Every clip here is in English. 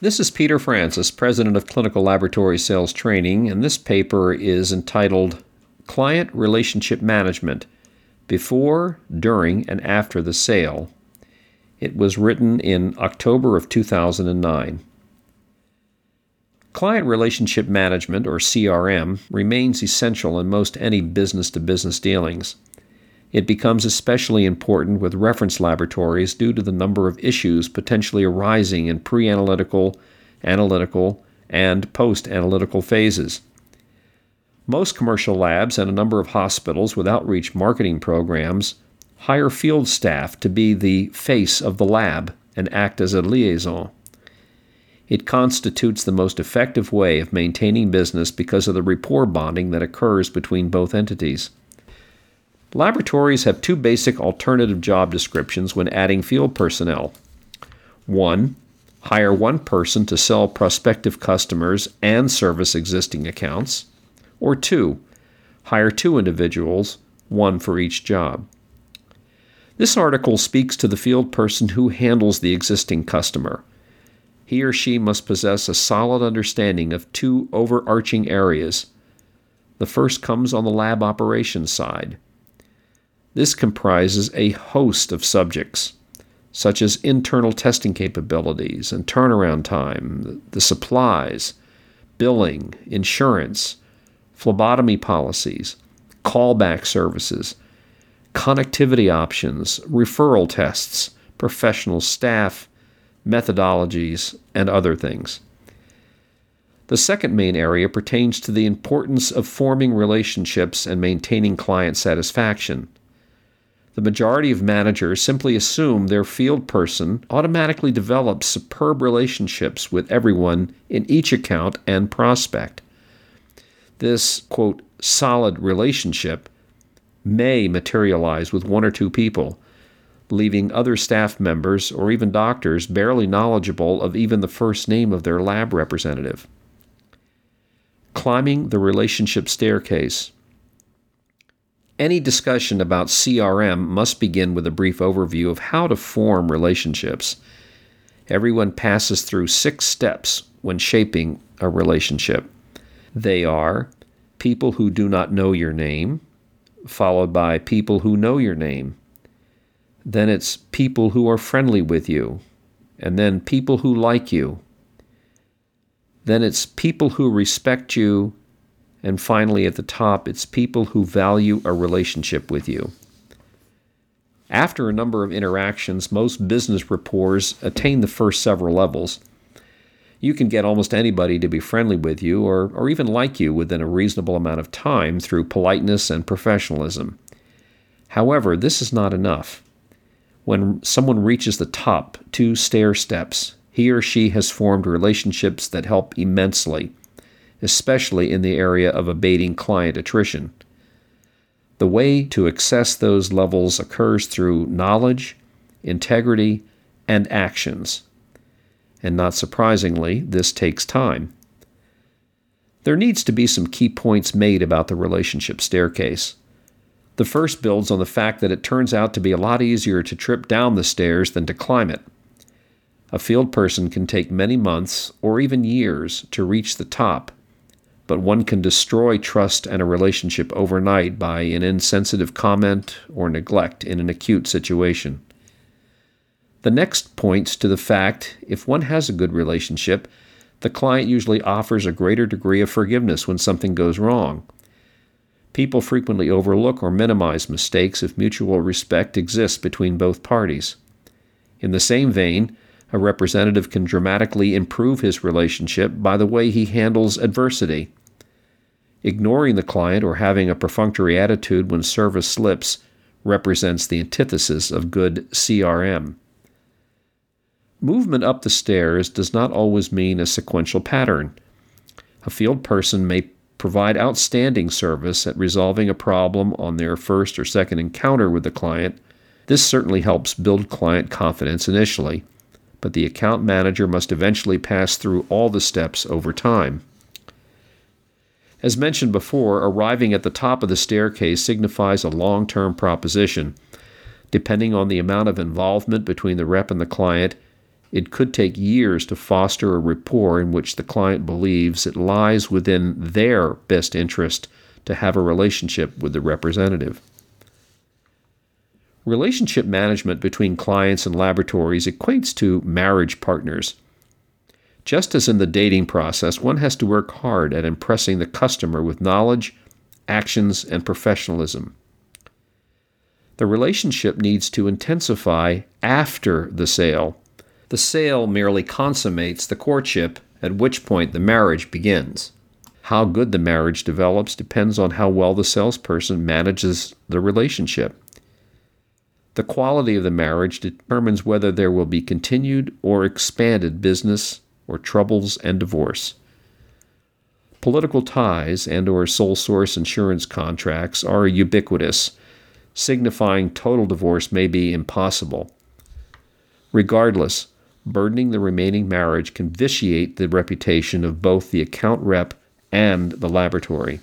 This is Peter Francis, President of Clinical Laboratory Sales Training, and this paper is entitled Client Relationship Management Before, During, and After the Sale. It was written in October of 2009. Client Relationship Management, or CRM, remains essential in most any business-to-business dealings. It becomes especially important with reference laboratories due to the number of issues potentially arising in pre-analytical, analytical, and post-analytical phases. Most commercial labs and a number of hospitals with outreach marketing programs hire field staff to be the face of the lab and act as a liaison. It constitutes the most effective way of maintaining business because of the rapport bonding that occurs between both entities. Laboratories have two basic alternative job descriptions when adding field personnel. 1. Hire one person to sell prospective customers and service existing accounts. Or 2. Hire two individuals, one for each job. This article speaks to the field person who handles the existing customer. He or she must possess a solid understanding of two overarching areas. The first comes on the lab operations side. This comprises a host of subjects, such as internal testing capabilities and turnaround time, the supplies, billing, insurance, phlebotomy policies, callback services, connectivity options, referral tests, professional staff, methodologies, and other things. The second main area pertains to the importance of forming relationships and maintaining client satisfaction. The majority of managers simply assume their field person automatically develops superb relationships with everyone in each account and prospect. This, quote, solid relationship may materialize with one or two people, leaving other staff members or even doctors barely knowledgeable of even the first name of their lab representative. Climbing the relationship staircase. Any discussion about CRM must begin with a brief overview of how to form relationships. Everyone passes through 6 steps when shaping a relationship. They are people who do not know your name, followed by people who know your name. Then it's people who are friendly with you, and then people who like you. Then it's people who respect you, and finally at the top, it's people who value a relationship with you. After a number of interactions, most business rapports attain the first several levels. You can get almost anybody to be friendly with you or even like you within a reasonable amount of time through politeness and professionalism. However, this is not enough. When someone reaches the top 2 stair steps, he or she has formed relationships that help immensely, especially in the area of abating client attrition. The way to access those levels occurs through knowledge, integrity, and actions. And not surprisingly, this takes time. There needs to be some key points made about the relationship staircase. The first builds on the fact that it turns out to be a lot easier to trip down the stairs than to climb it. A field person can take many months or even years to reach the top, but one can destroy trust and a relationship overnight by an insensitive comment or neglect in an acute situation. The next points to the fact, if one has a good relationship, the client usually offers a greater degree of forgiveness when something goes wrong. People frequently overlook or minimize mistakes if mutual respect exists between both parties. In the same vein, a representative can dramatically improve his relationship by the way he handles adversity. Ignoring the client or having a perfunctory attitude when service slips represents the antithesis of good CRM. Movement up the stairs does not always mean a sequential pattern. A field person may provide outstanding service at resolving a problem on their first or second encounter with the client. This certainly helps build client confidence initially, but the account manager must eventually pass through all the steps over time. As mentioned before, arriving at the top of the staircase signifies a long-term proposition. Depending on the amount of involvement between the rep and the client, It could take years to foster a rapport in which the client believes it lies within their best interest to have a relationship with the representative. Relationship management between clients and laboratories equates to marriage partners. Just as in the dating process, one has to work hard at impressing the customer with knowledge, actions, and professionalism. The relationship needs to intensify after the sale. The sale merely consummates the courtship, at which point the marriage begins. How good the marriage develops depends on how well the salesperson manages the relationship. The quality of the marriage determines whether there will be continued or expanded business or troubles and divorce. Political ties and/or sole source insurance contracts are ubiquitous, signifying total divorce may be impossible. Regardless, burdening the remaining marriage can vitiate the reputation of both the account rep and the laboratory.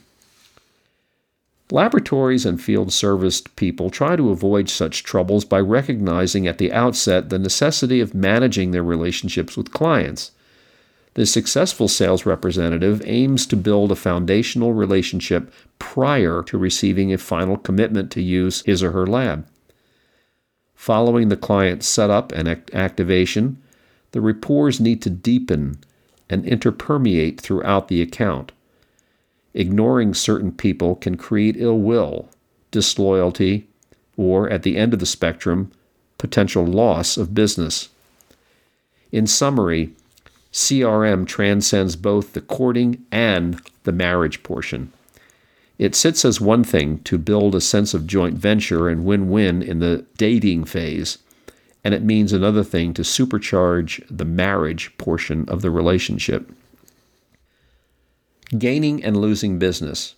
Laboratories and field service people try to avoid such troubles by recognizing at the outset the necessity of managing their relationships with clients. The successful sales representative aims to build a foundational relationship prior to receiving a final commitment to use his or her lab. Following the client's setup and activation, the rapports need to deepen and interpermeate throughout the account. Ignoring certain people can create ill will, disloyalty, or, at the end of the spectrum, potential loss of business. In summary, CRM transcends both the courting and the marriage portion. It sits as one thing to build a sense of joint venture and win-win in the dating phase, and it means another thing to supercharge the marriage portion of the relationship. Gaining and losing business.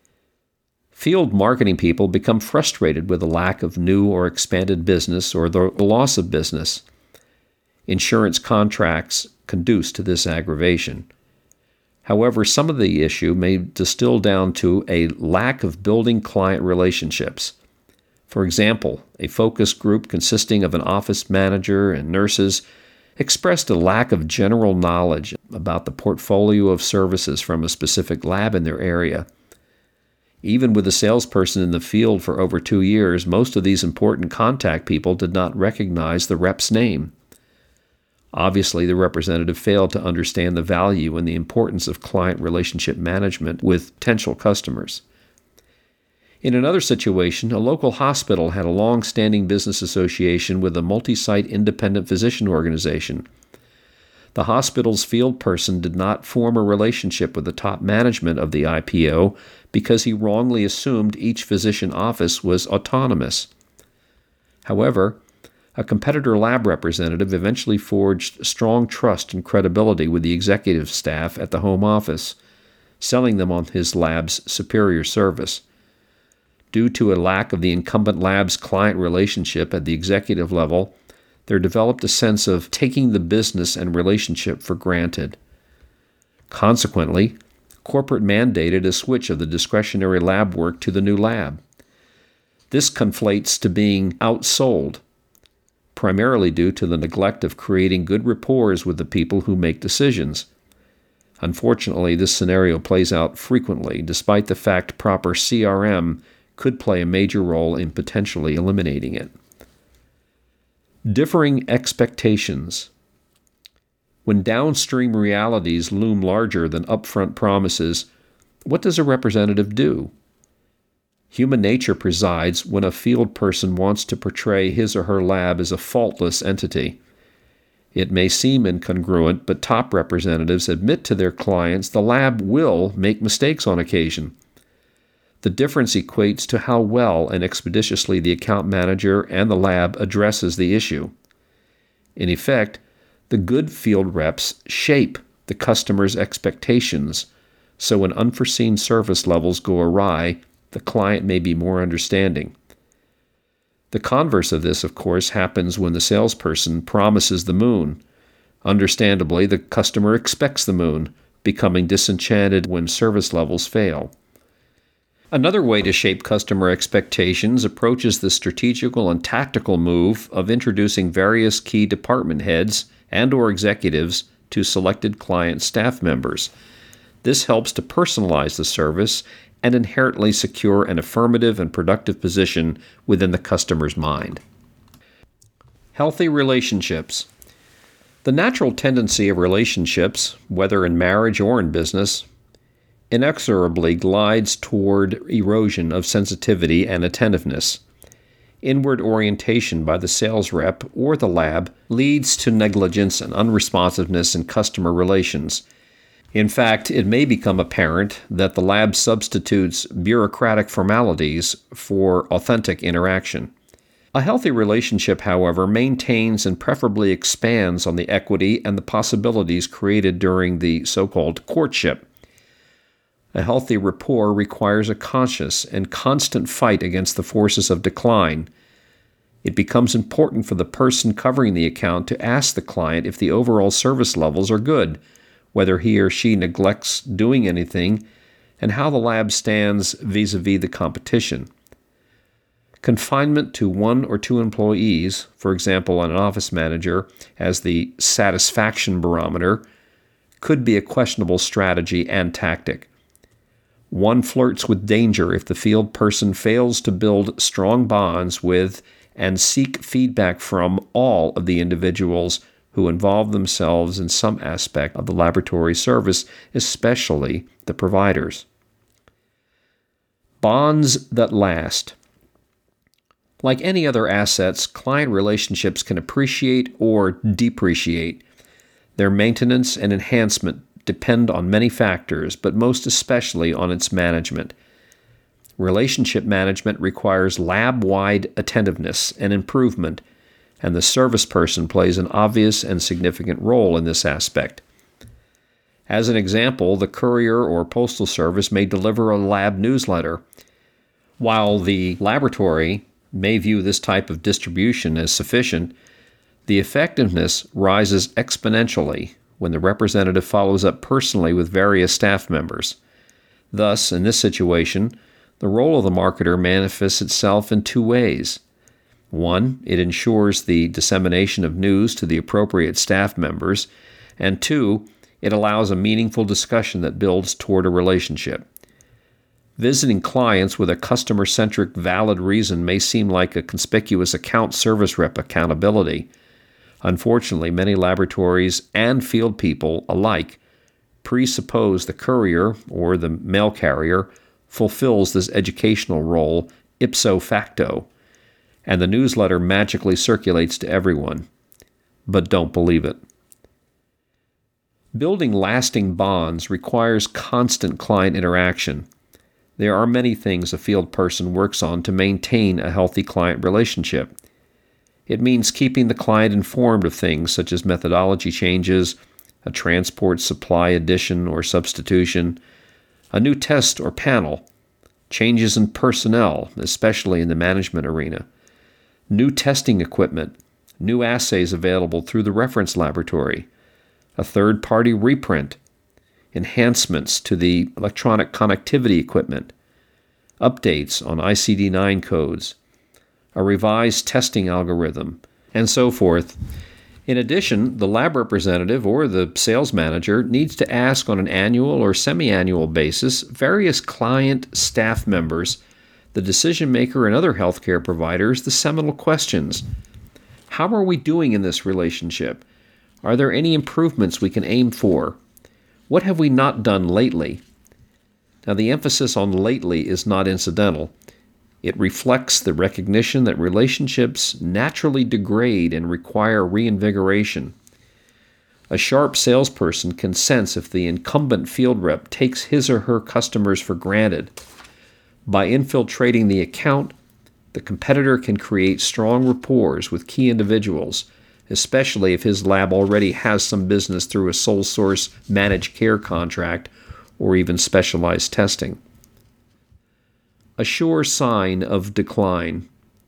Field marketing people become frustrated with the lack of new or expanded business or the loss of business. Insurance contracts conduce to this aggravation. However, some of the issue may distill down to a lack of building client relationships. For example, a focus group consisting of an office manager and nurses expressed a lack of general knowledge about the portfolio of services from a specific lab in their area. Even with a salesperson in the field for over 2 years, most of these important contact people did not recognize the rep's name. Obviously, the representative failed to understand the value and the importance of client relationship management with potential customers. In another situation, a local hospital had a long-standing business association with a multi-site independent physician organization. The hospital's field person did not form a relationship with the top management of the IPO because he wrongly assumed each physician office was autonomous. However, a competitor lab representative eventually forged strong trust and credibility with the executive staff at the home office, selling them on his lab's superior service. Due to a lack of the incumbent lab's client relationship at the executive level, there developed a sense of taking the business and relationship for granted. Consequently, corporate mandated a switch of the discretionary lab work to the new lab. This conflates to being outsold, primarily due to the neglect of creating good rapports with the people who make decisions. Unfortunately, this scenario plays out frequently, despite the fact proper CRM could play a major role in potentially eliminating it. Differing expectations. When downstream realities loom larger than upfront promises, what does a representative do? Human nature presides when a field person wants to portray his or her lab as a faultless entity. It may seem incongruent, but top representatives admit to their clients the lab will make mistakes on occasion. The difference equates to how well and expeditiously the account manager and the lab addresses the issue. In effect, the good field reps shape the customer's expectations, so when unforeseen service levels go awry, the client may be more understanding. The converse of this, of course, happens when the salesperson promises the moon. Understandably, the customer expects the moon, becoming disenchanted when service levels fail. Another way to shape customer expectations approaches the strategical and tactical move of introducing various key department heads and/or executives to selected client staff members. This helps to personalize the service and inherently secure an affirmative and productive position within the customer's mind. Healthy relationships. The natural tendency of relationships, whether in marriage or in business, inexorably glides toward erosion of sensitivity and attentiveness. Inward orientation by the sales rep or the lab leads to negligence and unresponsiveness in customer relations. In fact, it may become apparent that the lab substitutes bureaucratic formalities for authentic interaction. A healthy relationship, however, maintains and preferably expands on the equity and the possibilities created during the so-called courtship. A healthy rapport requires a conscious and constant fight against the forces of decline. It becomes important for the person covering the account to ask the client if the overall service levels are good, whether he or she neglects doing anything, and how the lab stands vis-a-vis the competition. Confinement to one or two employees, for example, an office manager, as the satisfaction barometer, could be a questionable strategy and tactic. One flirts with danger if the field person fails to build strong bonds with and seek feedback from all of the individuals who involve themselves in some aspect of the laboratory service, especially the providers. Bonds that last. Like any other assets, client relationships can appreciate or depreciate. Their maintenance and enhancement depend on many factors, but most especially on its management. Relationship management requires lab-wide attentiveness and improvement, and the service person plays an obvious and significant role in this aspect. As an example, the courier or postal service may deliver a lab newsletter. While the laboratory may view this type of distribution as sufficient, the effectiveness rises exponentially when the representative follows up personally with various staff members. Thus, in this situation, the role of the marketer manifests itself in two ways. One, it ensures the dissemination of news to the appropriate staff members, and two, it allows a meaningful discussion that builds toward a relationship. Visiting clients with a customer-centric, valid reason may seem like a conspicuous account service rep accountability. Unfortunately, many laboratories and field people alike presuppose the courier or the mail carrier fulfills this educational role ipso facto, and the newsletter magically circulates to everyone. But don't believe it. Building lasting bonds requires constant client interaction. There are many things a field person works on to maintain a healthy client relationship. It means keeping the client informed of things such as methodology changes, a transport supply addition or substitution, a new test or panel, changes in personnel, especially in the management arena, new testing equipment, new assays available through the reference laboratory, a third-party reprint, enhancements to the electronic connectivity equipment, updates on ICD-9 codes, a revised testing algorithm, and so forth. In addition, the lab representative or the sales manager needs to ask on an annual or semi-annual basis various client staff members, the decision maker and other healthcare providers, the seminal questions. How are we doing in this relationship? Are there any improvements we can aim for? What have we not done lately? Now, the emphasis on lately is not incidental. It reflects the recognition that relationships naturally degrade and require reinvigoration. A sharp salesperson can sense if the incumbent field rep takes his or her customers for granted. By infiltrating the account, the competitor can create strong rapport with key individuals, especially if his lab already has some business through a sole source managed care contract or even specialized testing. A sure sign of decline.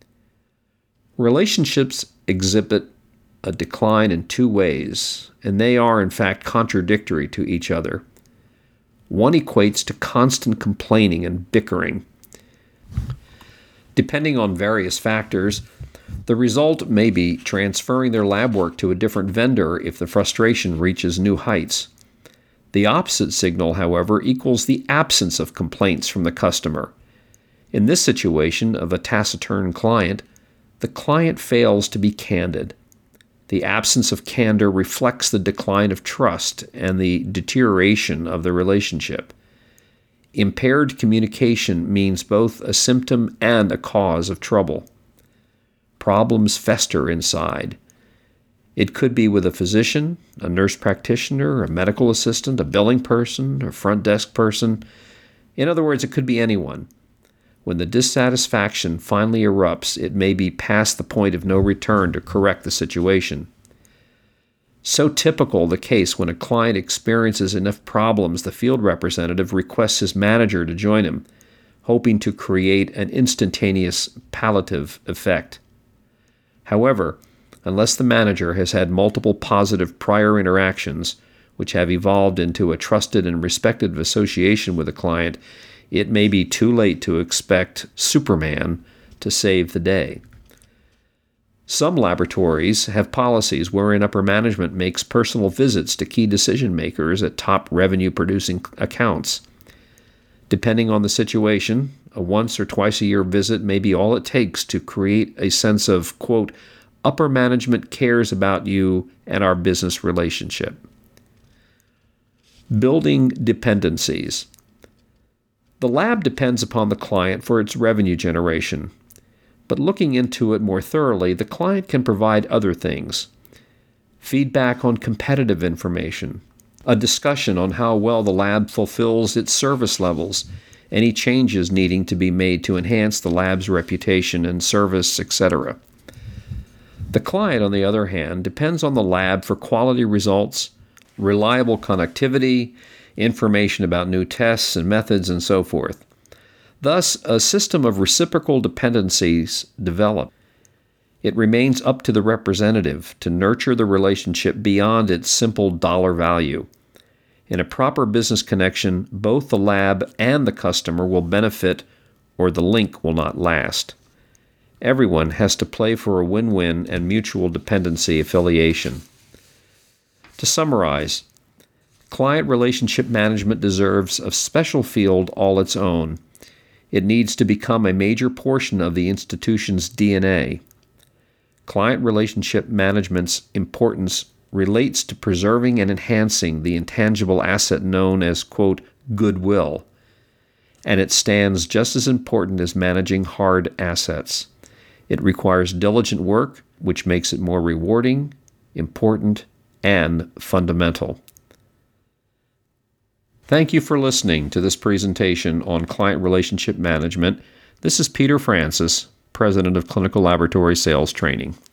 Relationships exhibit a decline in two ways, and they are in fact contradictory to each other. One equates to constant complaining and bickering. Depending on various factors, The result may be transferring their lab work to a different vendor if the frustration reaches new heights. The opposite signal, however, equals the absence of complaints from the customer. In this situation of a taciturn client, the client fails to be candid. The absence of candor reflects the decline of trust and the deterioration of the relationship. Impaired communication means both a symptom and a cause of trouble. Problems fester inside. It could be with a physician, a nurse practitioner, a medical assistant, a billing person, a front desk person. In other words, it could be anyone. When the dissatisfaction finally erupts, it may be past the point of no return to correct the situation. So typical the case when a client experiences enough problems, the field representative requests his manager to join him, hoping to create an instantaneous palliative effect. However, unless the manager has had multiple positive prior interactions, which have evolved into a trusted and respected association with a client, it may be too late to expect Superman to save the day. Some laboratories have policies wherein upper management makes personal visits to key decision makers at top revenue-producing accounts. Depending on the situation, a once or twice a year visit may be all it takes to create a sense of, quote, upper management cares about you and our business relationship. Building dependencies. The lab depends upon the client for its revenue generation, but looking into it more thoroughly, the client can provide other things. Feedback on competitive information, a discussion on how well the lab fulfills its service levels, any changes needing to be made to enhance the lab's reputation and service, etc. The client, on the other hand, depends on the lab for quality results, reliable connectivity, information about new tests and methods, and so forth. Thus, a system of reciprocal dependencies develop. It remains up to the representative to nurture the relationship beyond its simple dollar value. In a proper business connection, both the lab and the customer will benefit, or the link will not last. Everyone has to play for a win-win and mutual dependency affiliation. To summarize, client relationship management deserves a special field all its own. It needs to become a major portion of the institution's DNA. Client relationship management's importance relates to preserving and enhancing the intangible asset known as, quote, goodwill, and it stands just as important as managing hard assets. It requires diligent work, which makes it more rewarding, important, and fundamental. Thank you for listening to this presentation on client relationship management. This is Peter Francis, President of Clinical Laboratory Sales Training.